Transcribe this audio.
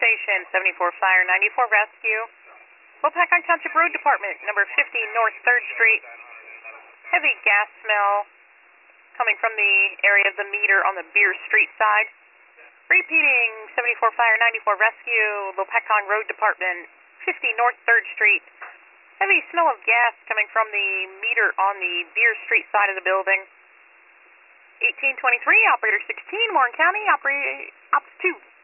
Station, 74 Fire, 94 Rescue. Lopakon Township Road Department, number 50 North 3rd Street. Heavy gas smell coming from the area of the meter on the Beer Street side. Repeating, 74 Fire, 94 Rescue, Lopakon Road Department, 50 North 3rd Street. Heavy smell of gas coming from the meter on the Beer Street side of the building. 1823, Operator 16, Warren County, Ops 2.